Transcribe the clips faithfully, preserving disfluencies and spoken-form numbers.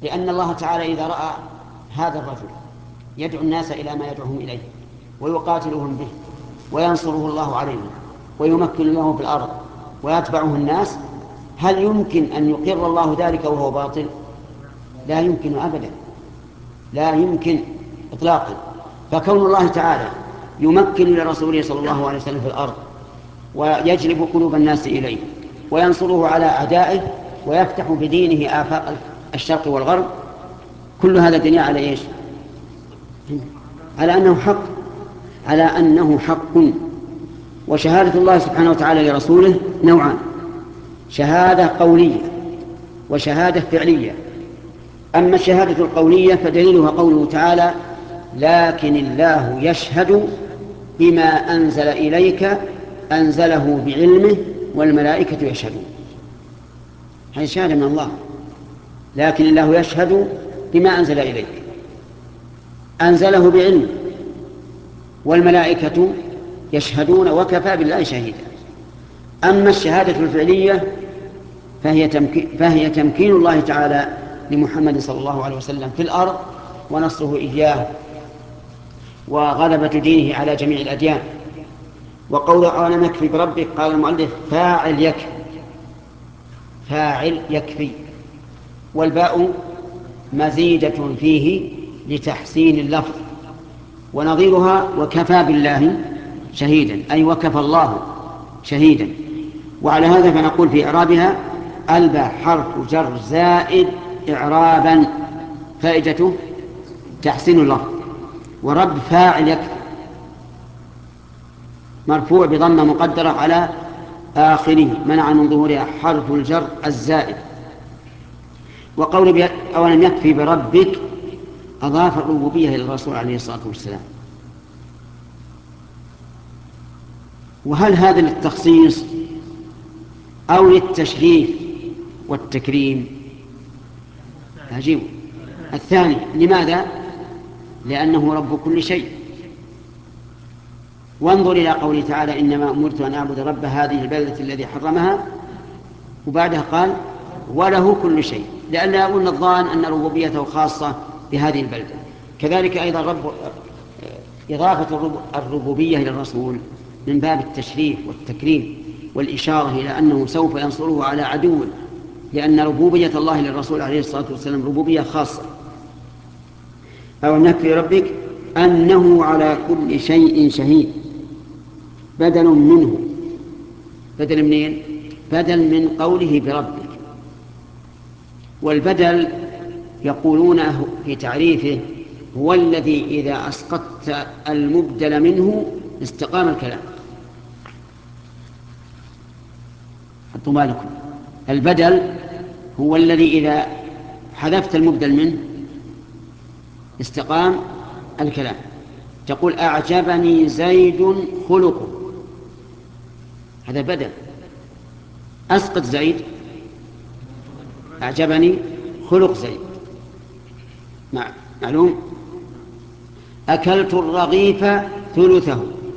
لأن الله تعالى إذا رأى هذا الرجل يدعو الناس إلى ما يدعوهم إليه ويقاتلهم به وينصره الله عليهم ويمكن له في الأرض ويتبعه الناس، هل يمكن أن يقر الله ذلك وهو باطل؟ لا يمكن أبدا، لا يمكن إطلاقا. فكون الله تعالى يمكن لرسوله صلى الله عليه وسلم في الأرض ويجلب قلوب الناس إليه وينصره على أعدائه ويفتح بدينه آفاق الشرق والغرب، كل هذا دليل على إيش؟ على أنه حق، على أنه حق. وشهادة الله سبحانه وتعالى لرسوله نوعان: شهادة قولية وشهادة فعلية. أما الشهادة القولية فدليلها قوله تعالى: لكن الله يشهد بما أنزل إليك أنزله بعلمه والملائكة يشهدون. هذه شهادة من الله، لكن الله يشهد بما أنزل إليك أنزله بعلمه والملائكة يشهدون وكفى بالله شهيدا. أما الشهادة الفعلية فهي تمكين, فهي تمكين الله تعالى لمحمد صلى الله عليه وسلم في الأرض ونصره إياه وغلبة دينه على جميع الأديان. وقول أولم يكفي بربك، قال المؤلف: فاعل يكفي، فاعل يكفي، والباء مزيدة فيه لتحسين اللفظ، ونظيرها وكفى بالله شهيدا، أي وكفى الله شهيدا. وعلى هذا فنقول في إعرابها: الباء حرف جر زائد إعرابا فائدته تحسين اللفظ. ورب فاعل يكفي، مرفوع بضمة مقدرة على آخره منع من ظهورها حرف الجر الزائد. وقول أولم يكفي بربك أضاف الربوبية إلى الرسول عليه الصلاة والسلام. وهل هذا للتخصيص أو للتشريف والتكريم؟ عجيب. الثاني. لماذا؟ لأنه رب كل شيء. وانظر إلى قوله تعالى: إنما أمرت أن أعبد رب هذه البلدة الذي حرمها، وبعدها قال: وله كل شيء، لأن يقول الظان أن ربوبيته خاصة بهذه البلدة. كذلك أيضا رب إضافة الربوبية إلى الرسول من باب التشريف والتكريم والإشارة إلى أنه سوف ينصره على عدو، لأن ربوبية الله للرسول عليه الصلاة والسلام ربوبية خاصة. أو نكفي ربك أنه على كل شيء شهيد، بدل منه. بدل منين؟ بدل من قوله بربك. والبدل يقولون في تعريفه هو الذي إذا أسقطت المبدل منه استقام الكلام. حطوا بالكم، البدل هو الذي إذا حذفت المبدل منه استقام الكلام. تقول: أعجبني زيد خلقه، هذا بدل. أسقط زيد، أعجبني خلق زيد، معلوم. أكلت الرغيف ثلثه،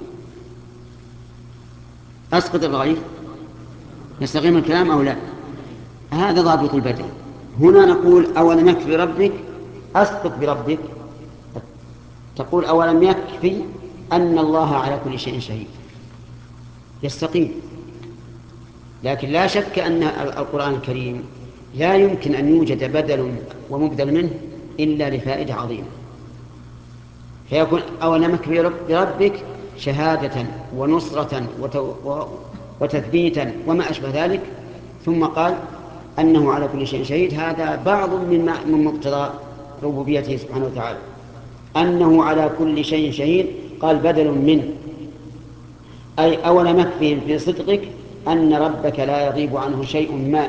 أسقط الرغيف، يستقيم الكلام أو لا؟ هذا ضابط البدل. هنا نقول: أولم يكفي بربك، أسقط بربك، تقول: أولم يكفي أن الله على كل شيء شهيد، يستقيم. لكن لا شك أن القرآن الكريم لا يمكن أن يوجد بدل ومبدل منه إلا لفائدة عظيمة، فيكون أولم يكفي بربك شهادة ونصرة وتثبيتا وما أشبه ذلك، ثم قال أنه على كل شيء شهيد. هذا بعض من مقتضى ربوبيته سبحانه وتعالى، أنه على كل شيء شهيد. قال: بدل منه، أي أولم يكفي في صدقك أن ربك لا يغيب عنه شيء ما.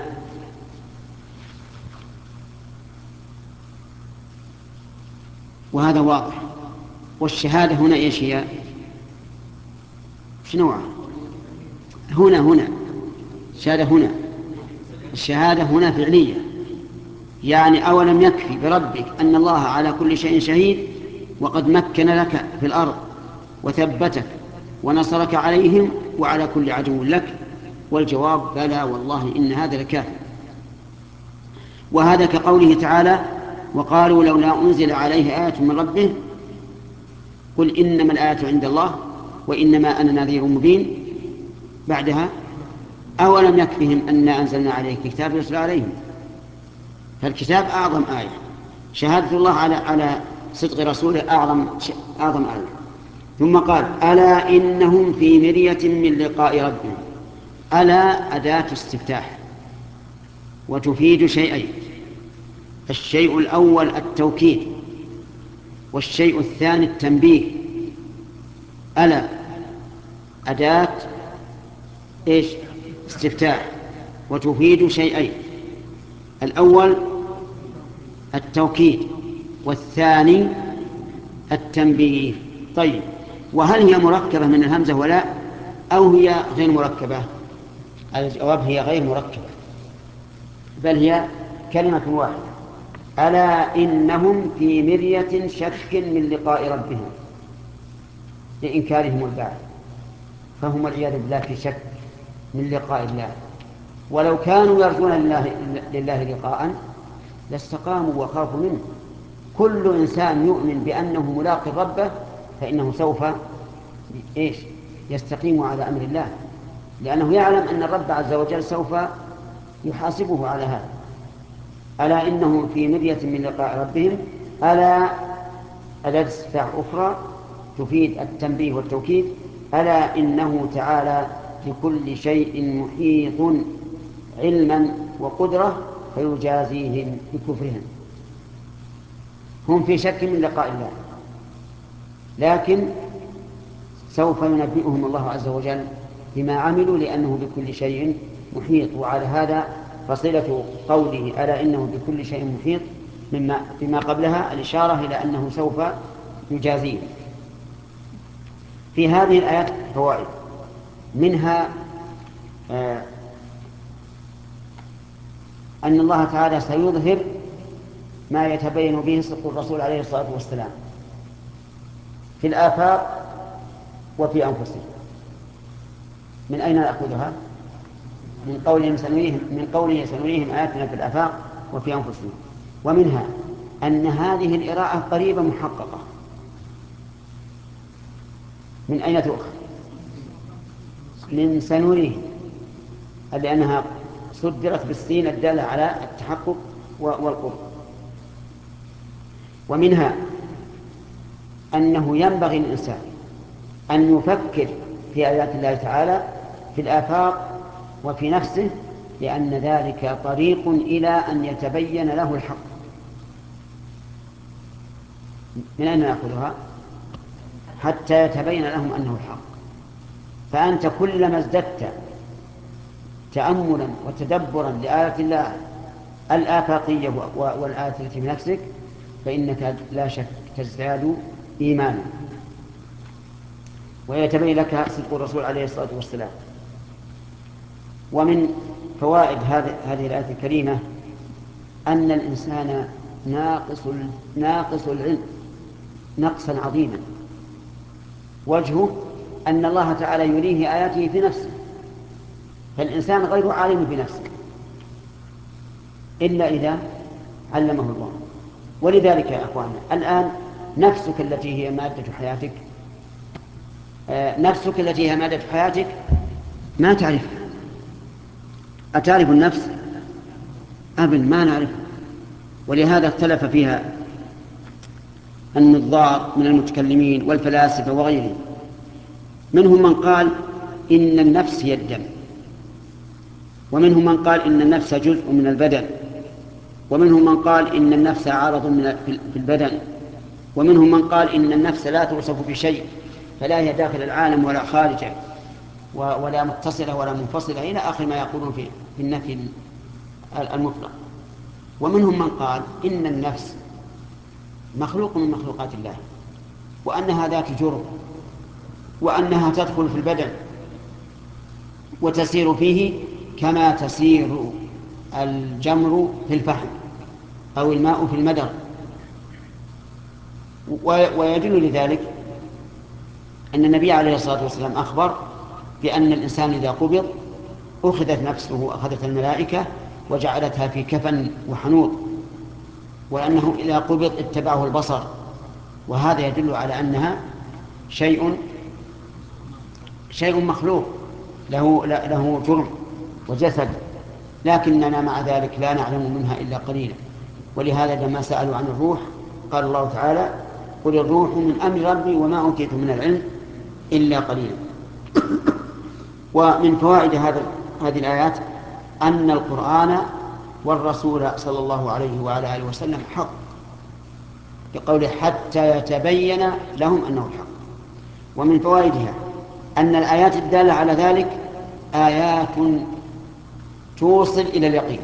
وهذا واضح. والشهادة هنا إيش هي؟ إيش نوعها؟ هنا هنا الشهادة هنا الشهادة هنا فعلية، يعني أولم يكفي بربك أن الله على كل شيء شهيد وقد مكن لك في الأرض وثبتك ونصرك عليهم وعلى كل عدو لك. والجواب: بلى والله إن هذا لكافٍ. وهذا كقوله تعالى: وقالوا لولا أنزل عليه آية من ربه قل إنما الآية عند الله وإنما أنا نذير مبين. بعدها أولم يكفهم أنا أنزلنا عليك كتاب يتلى عليهم، فالكتاب أعظم آية، شهادة الله على على صدق رسوله أعظم أعظم آية. ثم قال ألا إنهم في مرية من لقاء ربهم. ألا أداة استفتاح وتفيد شيئين: الشيء الأول التوكيد، والشيء الثاني التنبيه. ألا أداة إيش؟ استفتاح وتفيد شيئين: الأول التوكيد والثاني التنبيه. طيب، وهل هي مركبة من الهمزة ولا أو هي غير مركبة؟ الجواب هي غير مركبة، بل هي كلمة واحدة. ألا إنهم في مرية شك من لقاء ربهم لإنكارهم البعث، فهم والعياذ بالله في شك من لقاء الله. ولو كانوا يرجون لله, لله لقاء لاستقاموا وخافوا منه. كل إنسان يؤمن بأنه ملاق ربه فإنه سوف إيش؟ يستقيم على أمر الله، لأنه يعلم أن الرب عز وجل سوف يحاسبه على هذا. ألا إنهم في مرية من لقاء ربهم. ألا أداة استفتاح أخرى تفيد التنبيه والتوكيد. ألا إنه تعالى بكل شيء محيط علما وقدرة فيجازيهم بكفرهم. هم في شك من لقاء الله، لكن سوف ينبئهم الله عز وجل بما عملوا لأنه بكل شيء محيط. وعلى هذا فصلة قوله ألا إنه بكل شيء محيط مما بما قبلها الإشارة إلى أنه سوف يجازيهم. في هذه الآيات فوائد، منها آه أن الله تعالى سيظهر ما يتبين به صدق الرسول عليه الصلاة والسلام في الآفاق وفي أنفسهم. من أين نأخذها؟ من قولهم سنريهم من قوله سنريهم آياتنا في الآفاق وفي أنفسهم. ومنها أن هذه الإراءة قريبة محققة. من أين تؤخذ؟ من سنريهم، لأنها صدرت بالسين الدالة على التحقق والقرب. ومنها أنه ينبغي للإنسان أن يفكر في آيات الله تعالى في الآفاق وفي نفسه، لأن ذلك طريق إلى أن يتبين له الحق. من أين نأخذها؟ حتى يتبين لهم أنه الحق. فأنت كلما ازددت تأملا وتدبرا لآيات الله الآفاقية والآيات التي في نفسك فإنك لا شك تزداد إيمانا ويتبين لك صدق الرسول عليه الصلاة والسلام. ومن فوائد هذه الآية الكريمة أن الإنسان ناقص ناقص العلم نقصا عظيما. وجهه أن الله تعالى يريه آياته في نفسه، فالإنسان غير عالم بنفسه إلا إذا علمه الله. ولذلك يا أخواننا الآن نفسك التي هي مادة حياتك آه نفسك التي هي مادة حياتك ما تعرفها. أتعرف النفس؟ أبدا ما نعرفها. ولهذا اختلف فيها النظار من المتكلمين والفلاسفة وغيرهم. منهم من قال إن النفس هي الدم، ومنهم من قال إن النفس جزء من البدن، ومنهم من قال إن النفس عارض في البدن، ومنهم من قال إن النفس لا توصف بشيء، فلا هي داخل العالم ولا خارجه ولا متصلة ولا منفصلة إلى آخر ما يقولون في النفي المطلق. ومنهم من قال إن النفس مخلوق من مخلوقات الله، وأنها ذات جرم، وأنها تدخل في البدن وتسير فيه كما تسير الجمر في الفحم أو الماء في المدر. ويدل لذلك أن النبي عليه الصلاة والسلام أخبر بأن الإنسان إذا قبض أخذت نفسه أخذت الملائكة وجعلتها في كفن وحنوط وأنه إذا قبض اتبعه البصر، وهذا يدل على أنها شيء شيء مخلوق له له جرم وجسد، لكننا مع ذلك لا نعلم منها إلا قليلا. ولهذا لما سألوا عن الروح قال الله تعالى: قل الروح من أمر ربي وما أوتيتم من العلم إلا قليلا. ومن فوائد هذا هذه الآيات أن القرآن والرسول صلى الله عليه وعلى آله وسلم حق، بقوله: حتى يتبين لهم أنه الحق. ومن فوائدها أن الآيات الدالة على ذلك آيات توصل إلى اليقين،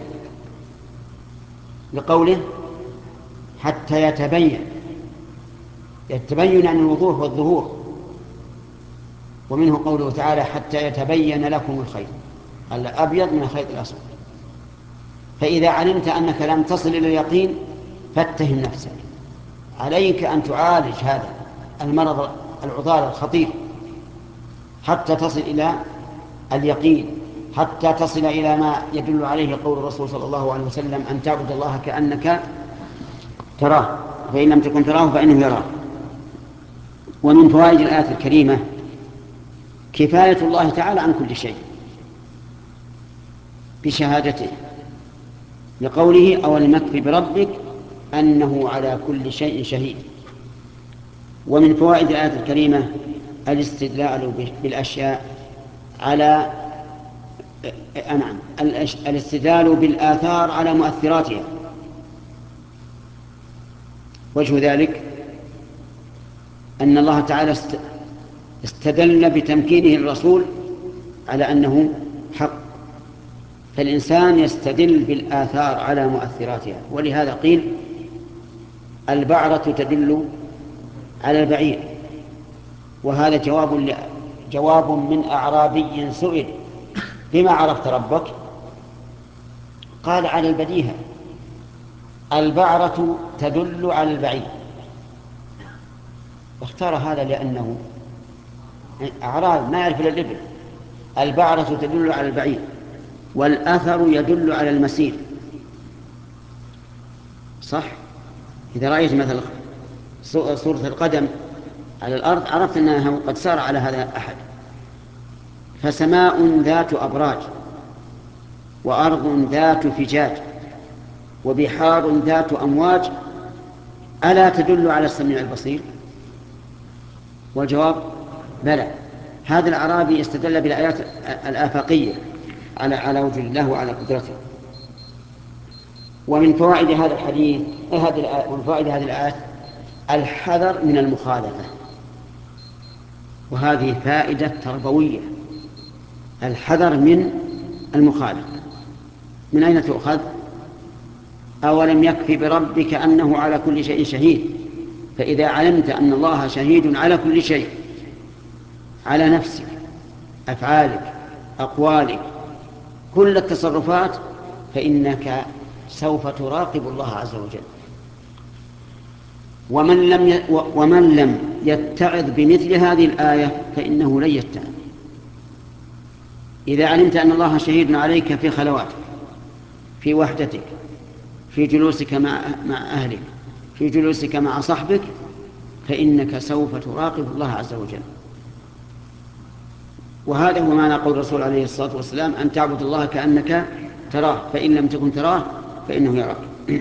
لقوله: حتى يتبين، يتبين عن الوضوح والظهور. ومنه قوله تعالى: حتى يتبين لكم الخيط الأبيض من الخيط الأسود. فإذا علمت أنك لم تصل إلى اليقين فاتهم نفسك، عليك أن تعالج هذا المرض العضال الخطير حتى تصل إلى اليقين، حتى تصل إلى ما يدل عليه قول الرسول صلى الله عليه وسلم: أن تعبد الله كأنك تراه فإن لم تكن تراه فإنه يراك. ومن فوائد الآية الكريمة كفاية الله تعالى عن كل شيء بشهادته، لقوله: أولم يكف بربك أنه على كل شيء شهيد. ومن فوائد الآية الكريمة الاستدلال بالأشياء على أنعم الاستدلال بالآثار على مؤثراتها. وجه ذلك أن الله تعالى استدل بتمكينه الرسول على أنه حق، فالإنسان يستدل بالآثار على مؤثراتها. ولهذا قيل: البعرة تدل على البعير. وهذا جواب جواب من أعرابي سئل: بما عرفت ربك؟ قال: على البديهة، البعرة تدل على البعير. واختار هذا لأنه أعراب ما يعرف إلا الإبل. البعرة تدل على البعير، والأثر يدل على المسير. صح؟ إذا رأيت مثلا صورة القدم على الأرض عرفت أنها قد سار على هذا أحد. فسماء ذات أبراج، وأرض ذات فجاج، وبحار ذات أمواج، ألا تدل على السميع البصير؟ والجواب: بلى. هذا الأعرابي استدل بالآيات الآفاقية على على وجه الله وعلى قدرته. ومن فوائد هذا الحديث ومن فوائد هذه الآيات الحذر من المخالفة، وهذه فائدة تربوية. الحذر من المخالفة من أين تؤخذ؟ أولم يكف بربك أنه على كل شيء شهيد. فإذا علمت أن الله شهيد على كل شيء، على نفسك، أفعالك، أقوالك، كل التصرفات، فإنك سوف تراقب الله عز وجل. ومن لم ي... ومن لم يتعظ بمثل هذه الآية فإنه لن يتعظ. إذا علمت أن الله شهيد عليك في خلواتك، في وحدتك، في جلوسك مع مع أهلك، في جلوسك مع صحبك، فإنك سوف تراقب الله عز وجل. وهذا هو معنى قول الرسول عليه الصلاة والسلام: أن تعبد الله كأنك تراه فإن لم تكن تراه فإنه يراك.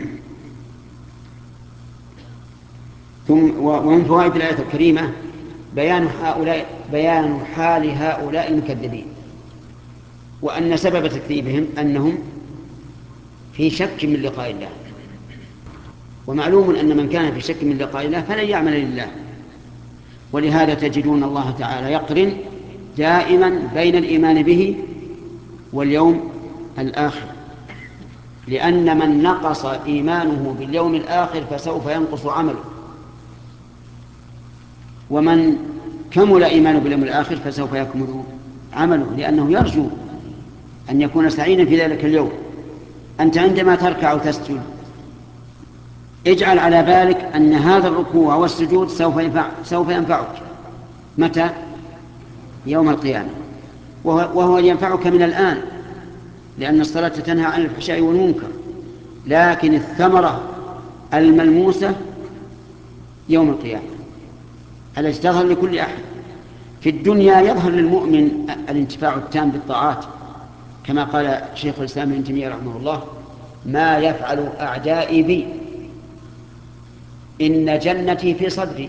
ثم ومن فوائد الآية الكريمة بيان هؤلاء بيان حال هؤلاء المكذبين، وأن سبب تكذيبهم أنهم في شك من لقاء الله. ومعلوم أن من كان في شك من لقاء الله فلن يعمل لله. ولهذا تجدون الله تعالى يقرن دائما بين الإيمان به واليوم الآخر، لأن من نقص إيمانه باليوم الآخر فسوف ينقص عمله، ومن كمل إيمانه باليوم الآخر فسوف يكمل عمله، لأنه يرجو أن يكون سعيدا في ذلك اليوم. أنت عندما تركع وتسجد اجعل على بالك أن هذا الركوع والسجود سوف ينفع سوف ينفعك. متى؟ يوم القيامة. وهو ينفعك من الآن، لأن الصلاة تنهى عن الفحشاء والمنكر، لكن الثمرة الملموسة يوم القيامة التي تظهر لكل أحد. في الدنيا يظهر للمؤمن الانتفاع التام بالطاعات، كما قال شيخ الإسلام ابن تيمية رحمه الله: ما يفعل أعدائي بي إن جنتي في صدري،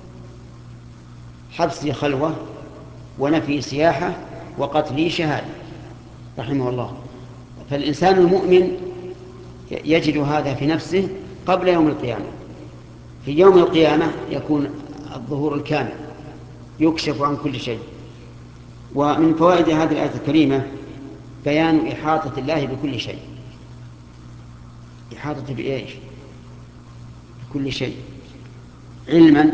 حبسي خلوة ونفي سياحة وقتلي شهادة، رحمه الله. فالإنسان المؤمن يجد هذا في نفسه قبل يوم القيامة. في يوم القيامة يكون الظهور الكامل، يكشف عن كل شيء. ومن فوائد هذه الآية الكريمة بيان إحاطة الله بكل شيء. إحاطة بإيش؟ بكل شيء، علما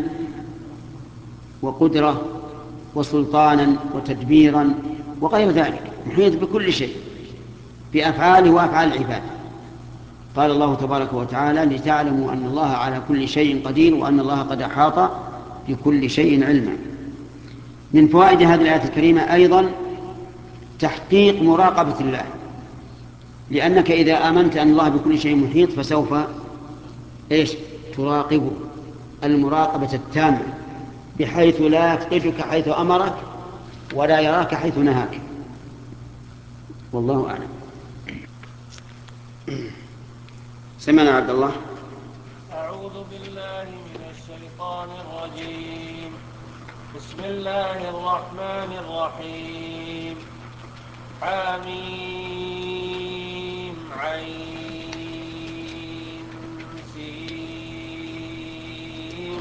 وقدرة وسلطانا وتدبيرا وغير ذلك، محيط بكل شيء بأفعاله وأفعال العباد. قال الله تبارك وتعالى: لتعلموا أن الله على كل شيء قدير وأن الله قد أحاط بكل شيء علما. من فوائد هذه الآية الكريمة أيضا تحقيق مراقبة الله، لأنك إذا آمنت أن الله بكل شيء محيط فسوف إيش؟ تراقبه المراقبة التامة، بحيث لا يفقدك حيث أمرك ولا يراك حيث نهاك. والله أعلم. سمعنا عبد الله. أعوذ بالله من الشيطان الرجيم. بسم الله الرحمن الرحيم. حميم عين سين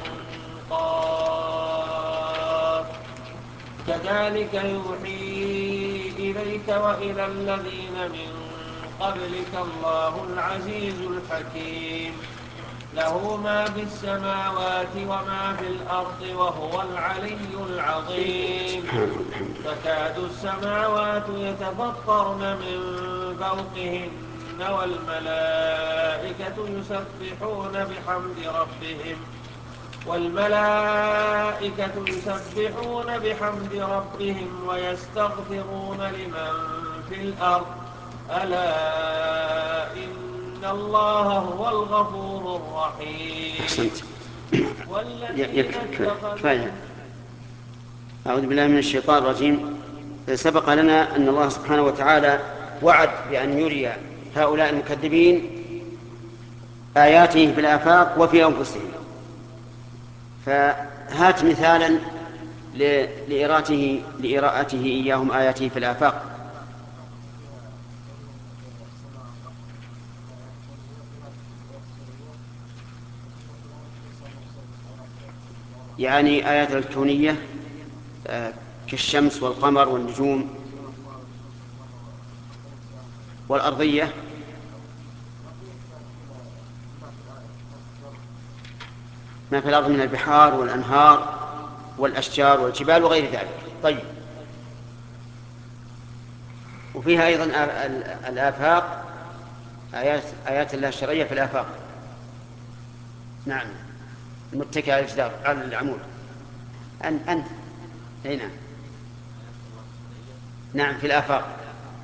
قاف. كذلك يوحي إليك وإلى الذين من قبلك الله العزيز الحكيم. له ما في السماوات وما في الأرض وهو العلي العظيم. تكاد السماوات يتفطرن من فوقهن والملائكة يسبحون بحمد ربهم والملائكة يسبحون بحمد ربهم ويستغفرون لمن في الأرض ألا إن الله هو الغفور الرحيم. أحسنت. والذين اتخذوا أعوذ بالله من الشيطان الرجيم. سبق لنا أن الله سبحانه وتعالى وعد بأن يري هؤلاء المكذبين آياته في الآفاق وفي أنفسهم، فهات مثالا لإراءته لإراءته إياهم آياته في الآفاق. يعني آيات الكونية كالشمس والقمر والنجوم، والأرضية ما في الأرض من البحار والأنهار والأشجار والجبال وغير ذلك. طيب، وفيها أيضا الآفاق، آيات, آيات الله الشرعية في الآفاق. نعم، المتكئ على الجدار على العمود. أن أنت أي نعم نعم في الآفاق.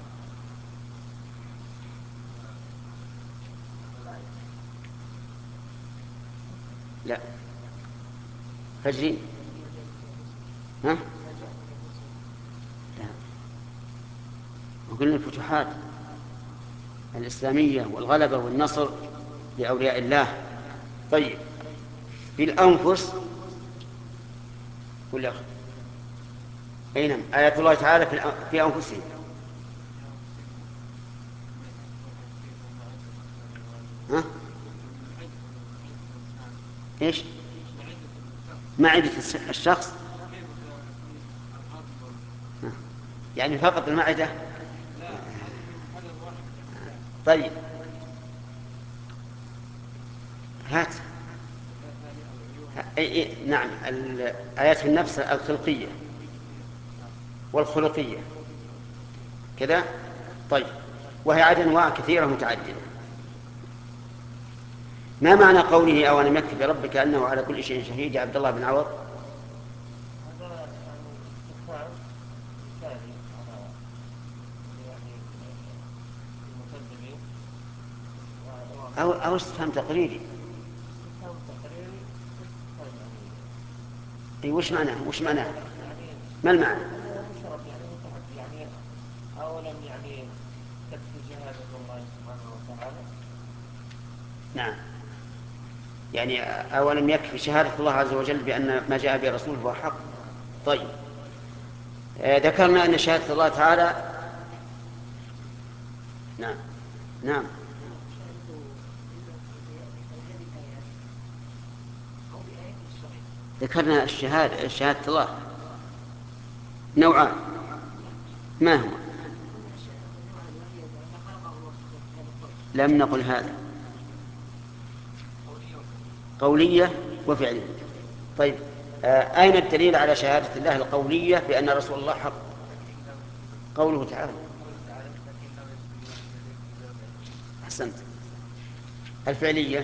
لا، فجري. ها؟ لا، وقلنا الفتوحات الإسلامية والغلبة والنصر لأولياء الله. طيب، في الأنفس ولا أي نعم آيات الله تعالى في أنفسهم. ها؟ إيش؟ معدة الشخص، يعني فقط المعدة. طيب، هات. أي أي نعم، الآيات في النفس الخلقية والخلقية كذا. طيب، وهي عاد أنواع كثيرة متعددة. ما معنى قوله أو أن يكفي بربك أنه على كل شيء شهيد يا عبد الله بن عوض؟ أو أو استفهام تقريري. أي وش معناه وش معناه ما المعنى؟ يعني أولم يعني تكفي شهادة الله سبحانه وتعالى. نعم، يعني أولم يكفي شهادة الله عز وجل بأن ما جاء به رسوله هو حق. طيب، آه ذكرنا أن شهادة الله تعالى. نعم نعم ذكرنا الشهادة شهادة الله نوعان، ما هو؟ لم نقل هذا، قولية وفعلية. طيب، آه أين الدليل على شهادة الله القولية بأن رسول الله حق؟ قوله تعالى. أحسنت. الفعلية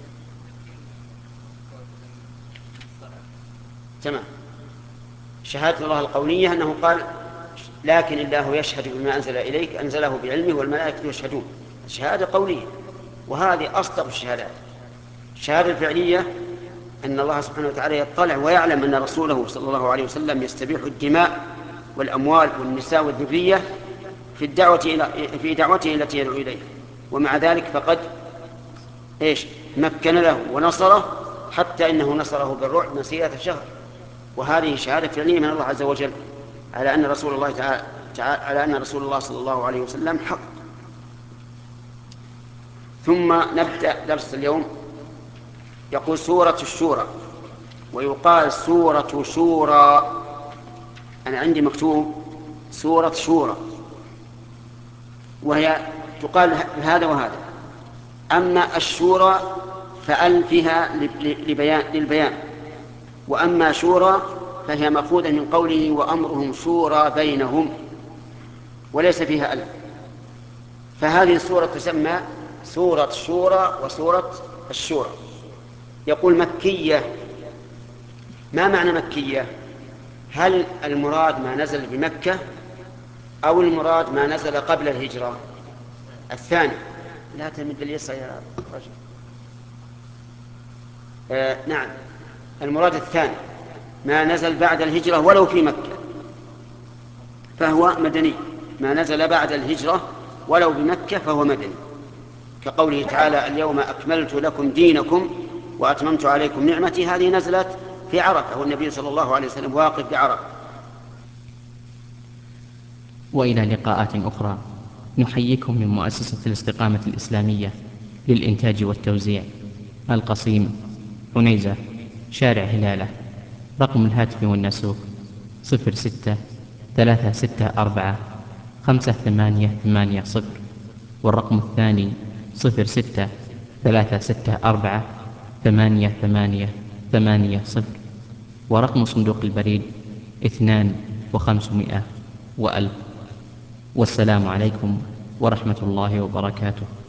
تمام. شهادة الله القولية أنه قال لكن الله يشهد بما أنزل إليك أنزله بعلمه والملائكة يشهدون، شهادة قولية، وهذه أصدق الشهادات. الشهادة الفعلية أن الله سبحانه وتعالى يطلع ويعلم أن رسوله صلى الله عليه وسلم يستبيح الدماء والأموال والنساء والذرية في الدعوة إلى في دعوته التي يدعو إليها، ومع ذلك فقد إيش مكن له ونصره، حتى إنه نصره بالرعب مسيرة شهر. وهذه شهادة فعلية من الله عز وجل على أن رسول الله تعالى على أن رسول الله صلى الله عليه وسلم حق. ثم نبدأ درس اليوم. يقول سورة الشورى، ويقال سورة شورى. أنا عندي مكتوب سورة شورى، وهي تقال هذا وهذا. أما الشورى فأل فيها لبيان للبيان، وأما شورى فهي مأخوذة من قوله وأمرهم شورى بينهم، وليس فيها أل. فهذه السورة تسمى سورة شورى وسورة الشورى. يقول مكية. ما معنى مكية؟ هل المراد ما نزل بمكة أو المراد ما نزل قبل الهجرة؟ الثاني. لا تمد اليسار يا رجل. آه نعم، المراد الثاني، ما نزل بعد الهجرة ولو في مكة فهو مدني، ما نزل بعد الهجرة ولو بمكة فهو مدني، كقوله تعالى اليوم أكملت لكم دينكم وأتممت عليكم نعمتي. هذه نزلت في عرفة والنبي صلى الله عليه وسلم واقف بعرفة. وإلى لقاءات أخرى، نحييكم من مؤسسة الاستقامة الإسلامية للإنتاج والتوزيع، القصيم، عنيزة، شارع هلالة. رقم الهاتف والنسوق صفر ستة ثلاثة ستة أربعة خمسة ثمانية ثمانية صفر، والرقم الثاني صفر ستة ثلاثة ستة أربعة ثمانية ثمانية ثمانية صفر، ورقم صندوق البريد اثنان وخمسمائة وألف. والسلام عليكم ورحمة الله وبركاته.